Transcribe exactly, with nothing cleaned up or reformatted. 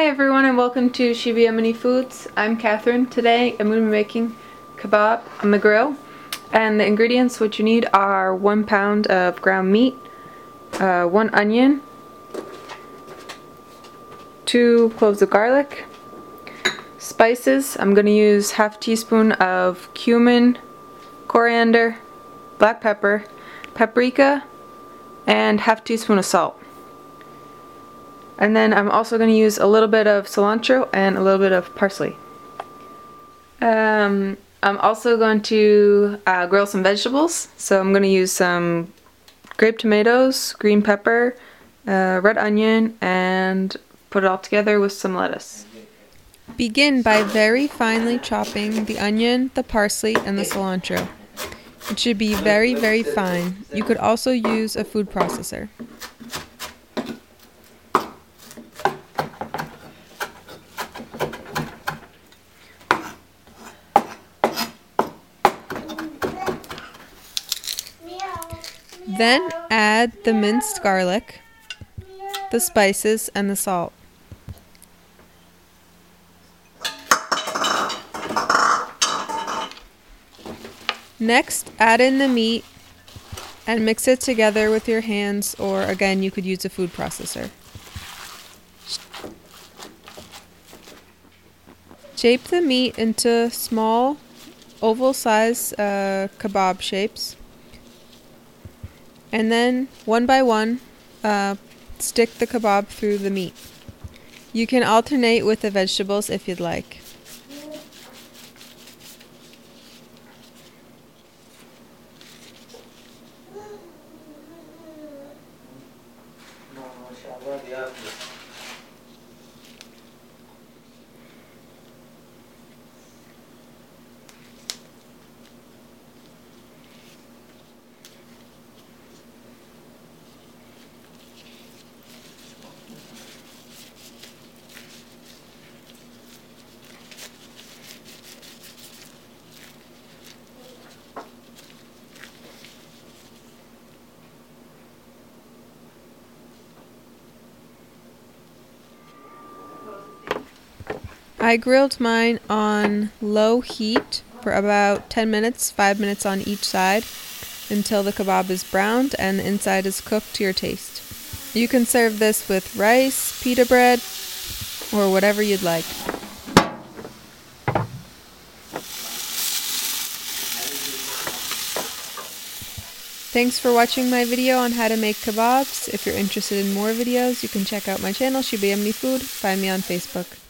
Hi everyone and welcome to Shiba Yemeni Foods. I'm Catherine. Today I'm going to be making kebab on the grill, and the ingredients what you need are one pound of ground meat, uh, one onion, two cloves of garlic, spices. I'm going to use half teaspoon of cumin, coriander, black pepper, paprika, and half teaspoon of salt. And then I'm also going to use a little bit of cilantro and a little bit of parsley. Um, I'm also going to uh, grill some vegetables. So I'm going to use some grape tomatoes, green pepper, uh, red onion, and put it all together with some lettuce. Begin by very finely chopping the onion, the parsley, and the cilantro. It should be very, very fine. You could also use a food processor. Then add the minced garlic, the spices, and the salt. Next, add in the meat and mix it together with your hands, or again, you could use a food processor. Shape the meat into small, oval-sized uh, kebab shapes. And then, one by one, uh, stick the kebab through the meat. You can alternate with the vegetables if you'd like. I grilled mine on low heat for about ten minutes, five minutes on each side, until the kebab is browned and the inside is cooked to your taste. You can serve this with rice, pita bread, or whatever you'd like. Thanks for watching my video on how to make kebabs. If you're interested in more videos, you can check out my channel, Shiba Yemeni Food. Find me on Facebook.